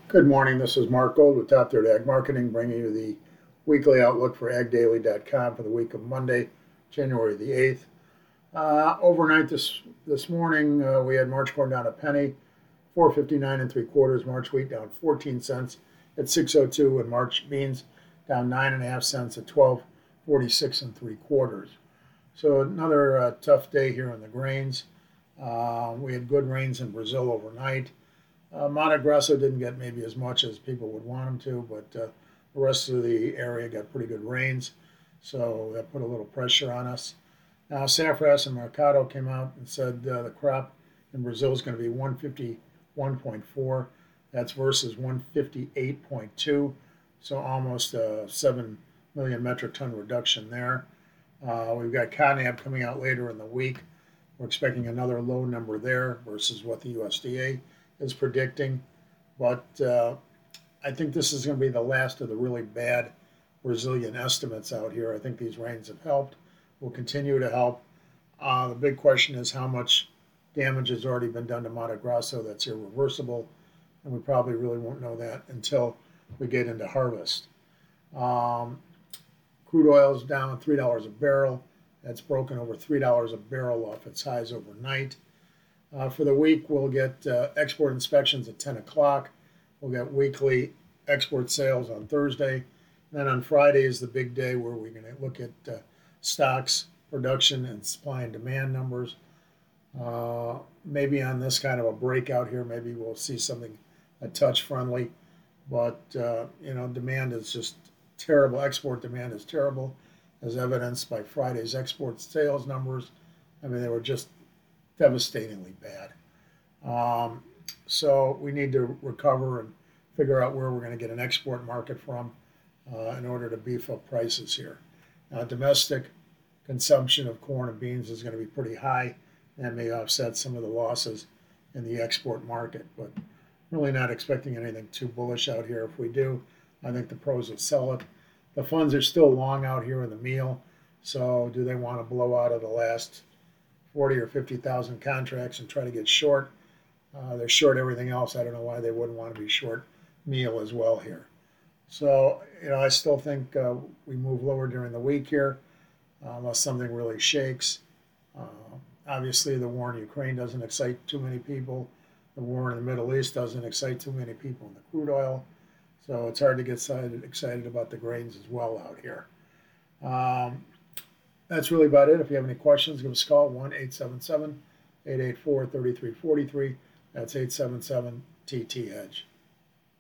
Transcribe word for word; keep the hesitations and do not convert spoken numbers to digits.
Good morning. This is Mark Gold with Top Third Ag Marketing, bringing you the weekly outlook for ag daily dot com for the week of Monday, January the eighth. Uh, overnight this this morning, uh, we had March corn down a penny, four fifty-nine and three quarters. March wheat down fourteen cents at six oh two, and March beans down nine and a half cents at twelve forty-six and three quarters. So another uh, tough day here in the grains. Uh, we had good rains in Brazil overnight. Uh, Mato Grosso didn't get maybe as much as people would want them to, but uh, the rest of the area got pretty good rains, so that put a little pressure on us. Now, Saffras and Mercado came out and said uh, the crop in Brazil is going to be one fifty-one point four. That's versus one fifty-eight point two, so almost a seven million metric ton reduction there. Uh, we've got Conab coming out later in the week. We're expecting another low number there versus what the U S D A is predicting, but uh, I think this is going to be the last of the really bad Brazilian estimates out here. I think these rains have helped, will continue to help. Uh, the big question is how much damage has already been done to Mato Grosso that's irreversible, and we probably really won't know that until we get into harvest. Um, crude oil is down three dollars a barrel. That's broken over three dollars a barrel off its highs overnight. Uh, for the week, we'll get uh, export inspections at ten o'clock. We'll get weekly export sales on Thursday. And then on Friday is the big day where we're going to look at uh, stocks, production, and supply and demand numbers. Uh, maybe on this kind of a breakout here, maybe we'll see something a touch friendly. But, uh, you know, demand is just terrible. Export demand is terrible, as evidenced by Friday's export sales numbers. I mean, they were just devastatingly bad. Um, so we need to recover and figure out where we're going to get an export market from uh, in order to beef up prices here. Now, domestic consumption of corn and beans is going to be pretty high. That may offset some of the losses in the export market, but really not expecting anything too bullish out here. If we do, I think the pros will sell it. The funds are still long out here in the meal, so do they want to blow out of the last forty or fifty thousand contracts and try to get short? Uh, they're short everything else. I don't know why they wouldn't want to be short meal as well here. So, you know, I still think uh, we move lower during the week here uh, unless something really shakes. Uh, obviously, the war in Ukraine doesn't excite too many people. The war in the Middle East doesn't excite too many people in the crude oil. So it's hard to get excited, excited about the grains as well out here. Um, That's really about it. If you have any questions, give us a call, one eight seven seven, eight eight four, three three four three. That's eight seven seven T T Hedge.